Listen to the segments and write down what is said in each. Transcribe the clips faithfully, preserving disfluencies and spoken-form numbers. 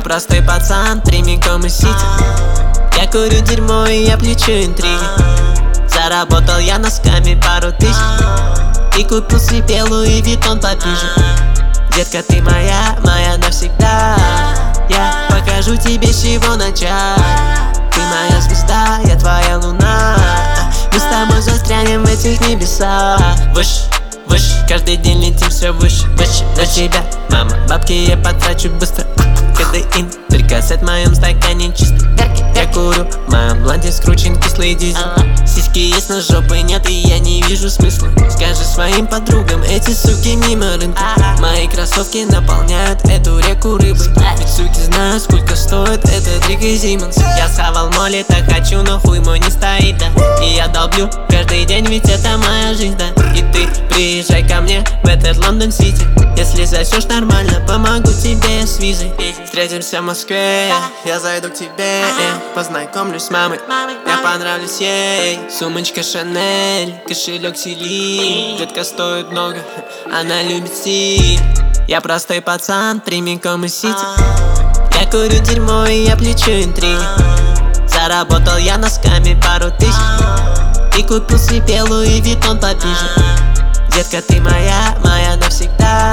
Я простой пацан, прямиком из сити. Я курю дерьмо и я плечу интриги. Заработал я носками пару тысяч и купил себе Луи Виттон попиже. Детка, ты моя, моя навсегда. Я покажу тебе, с чего начать. Ты моя звезда, я твоя луна. Мы с тобой застрянем в этих небесах. Выше, выше, каждый день летим все выше, выше. На тебя, мама, бабки я потрачу быстро. Кадеин, прикасает в моем стакане чисто. Я курю, в моем бланте скручен кислый дизель. Сиськи есть, но жопы нет, и я не вижу смысла. Скажи своим подругам, эти суки мимо рынка. Мои кроссовки наполняют эту реку рыбы. Ведь суки знают, сколько стоит этот Рик и Зимонс. Я схавал моли, так хочу, но хуй мой не стоит, да. И я долблю каждый день, ведь это моя жизнь, да. И ты приезжай ко мне в этот Лондон-Сити. Если засешь нормально, помогу тебе с визой. Встретимся в Москве, я зайду к тебе, познакомлюсь с мамой, я понравлюсь ей. Сумочка Шанель, кошелек Селин. Детка стоит много, она любит стиль. Я простой пацан, прямиком из сити. Я курю дерьмо и я плечу интриги. Заработал я носками пару тысяч и купил себе Луи Виттон попиже. Детка, ты моя, моя навсегда.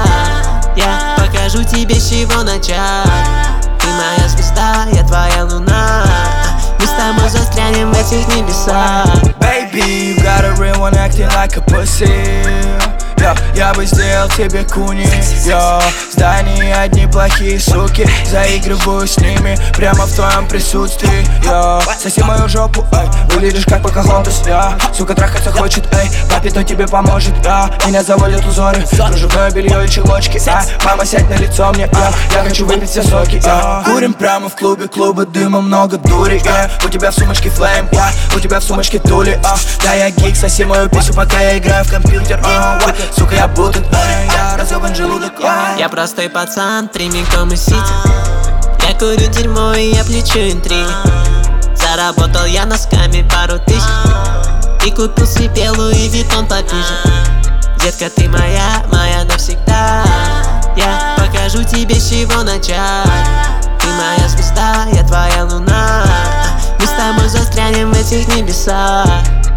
Я покажу тебе, с чего начать. Ты моя звезда, я твоя луна. Мы с тобой застрянем в этих небесах. Baby, you got a real one acting like a pussy. Yeah, я бы сделал тебе куни. Yeah, в здании одни плохие суки. Заигрываю с ними прямо в твоем присутствии. Yeah, соси мою жопу, эй. Выглядишь как Покахонтас, yeah. Сука трахаться хочет, эй. Папе, то тебе поможет, yeah. Меня заводят узоры, кружевное белье и чулочки, эй. Мама, сядь на лицо мне, yeah. Я хочу выпить все соки, yeah. Курим прямо в клубе, клуба дыма, много дури, yeah. У тебя в сумочке флейм, yeah. У тебя в сумочке тули, uh. Да, я гик, соси мою писсу, пока я играю в компьютер, uh. Сука, я будто, эй. Я разъебан желудок, yeah. Я простой пацан, прямиком из сити. Я курю дерьмо и я плечу интриги. Заработал я носками пару тысяч и купил себе Луи Виттон попиже. Детка, ты моя, моя навсегда. Я покажу тебе, с чего начать. Ты моя звезда, я твоя луна. Мы с тобой застрянем в этих небесах.